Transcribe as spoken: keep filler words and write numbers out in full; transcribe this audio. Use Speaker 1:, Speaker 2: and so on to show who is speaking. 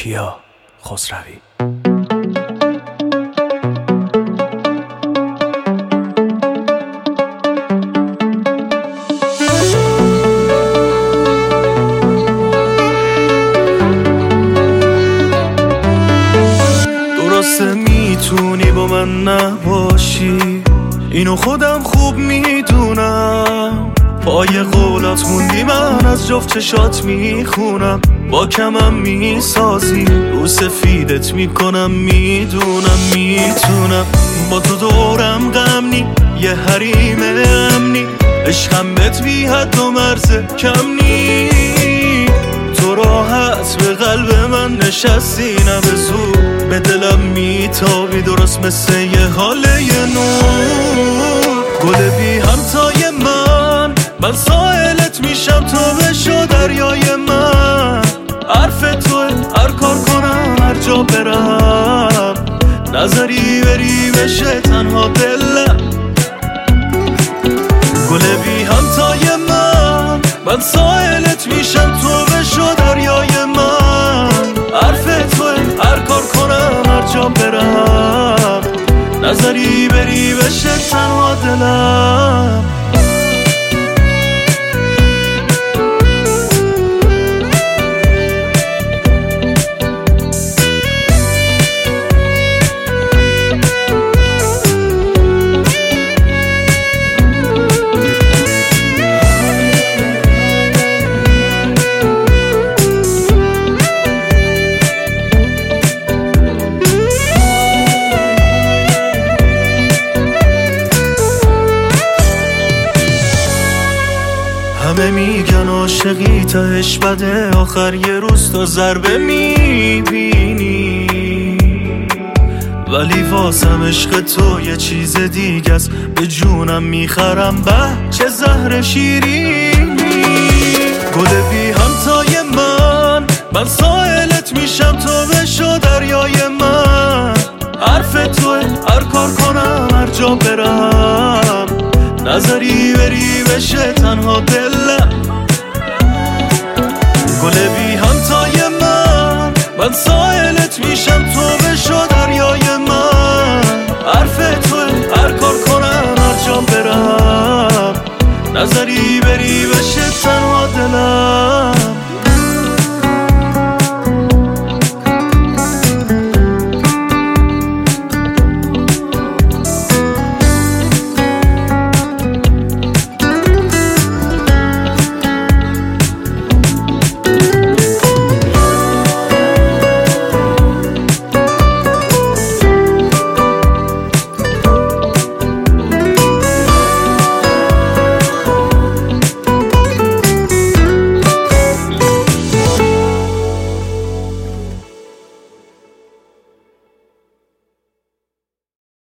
Speaker 1: کیا خسروی.
Speaker 2: درسته میتونی با من نباشی، اینو خودم خوب میدونم. پای قولات موندی، من از جفت چشات میخونم. با کمم میسازی، رو سفیدت میکنم. میدونم میتونم با تو دورم غم نی، یه حریم امنی. عشقم بهت بی حد و مرز کم نی. تو راحت به قلب من نشستی، نه به زور به دلم میتابی، درست مثل یه حاله نور. گل بی همتای من، من ساحلت میشم، تو بشو دریای من. حرف توه هر کار کنم، هر جا برم. نظری بری بشه تنها دلم. گل بی همتای من، من ساحلت میشم، تو بشو دریای من. حرف توه هر کار کنم، هر جا برم. نظری بری بشه تنها دلم. همه میگن عاشقی تهش بده، آخر یه روز تا ضربه میبینی. ولی واسم عشق تو یه چیز دیگه است، به جونم میخرم. به چه زهر شیرینی. گل بی همتای من، من ساحلت میشم، تو بشو دریای من. حرف توه هر کار کنم، هر جا برم. نظری بری بشه تنها دلم. گل بی همتای من، من